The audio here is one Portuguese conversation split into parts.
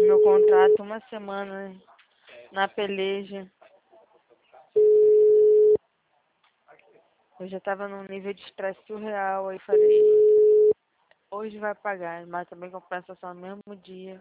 meu contrato 1 semana na peleja. Eu já tava num nível de estresse surreal, aí falei, hoje vai pagar, mas também compensação no mesmo dia.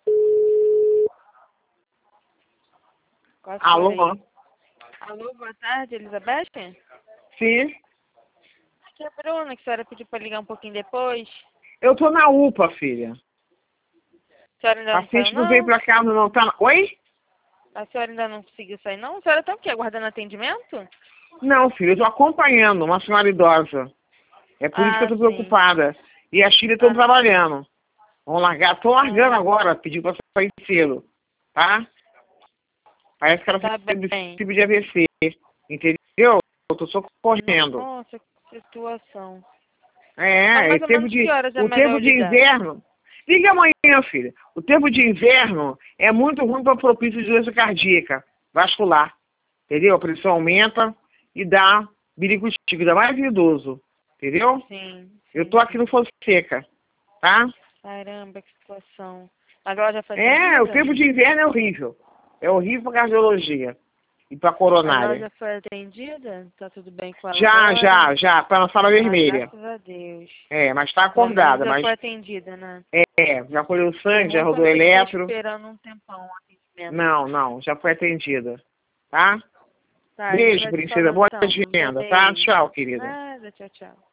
Quase Alô? chorei. Alô, boa tarde, Elizabeth? Sim. Aqui é a Bruna, que a senhora pediu pra ligar um pouquinho depois. Eu tô na UPA, filha. A senhora ainda A não saiu, Cintia não veio não? pra casa, não tá... Oi? A senhora ainda não conseguiu sair, não? A senhora tá o quê? Aguardando atendimento? Não, filha, eu tô acompanhando uma senhora idosa. É por isso que eu Ah, tô sim. preocupada. E as filhas estão Ah, trabalhando. Vão largar. Tô largando ah, agora, pediu pra sair cedo. Tá? Parece que ela tá teve bem. tipo de AVC. Entendeu? Eu tô socorrendo. Nossa, que situação. Mas É mais ou tempo menos que de... horas é O melhor tempo eu de ligar? inverno... Liga amanhã, filha. O tempo de inverno é muito ruim para propício de doença cardíaca, vascular. Entendeu? A pressão aumenta e dá biricutico, ainda mais em idoso. Entendeu? Sim, Eu sim, tô aqui no sim. Fonseca, tá? Caramba, que situação. Mas ela já foi É, o atendida? tempo de inverno é horrível. É horrível para cardiologia e para Mas ela coronária. já foi atendida? Tá tudo bem com ela Já, agora? já, já, tá na sala Ah, vermelha. graças a Deus. É, mas tá Pelo menos acordada, já mas foi atendida, né? já colheu Que sangue, já ruim rodou quando tem que ficar eletro. esperando um tempão o atendimento. Não, não, já foi atendida, tá? Tá, a gente Beijo, vai se princesa, falando boa então. agenda, tá? Beijo. Tchau, querida. Nada, tchau, tchau.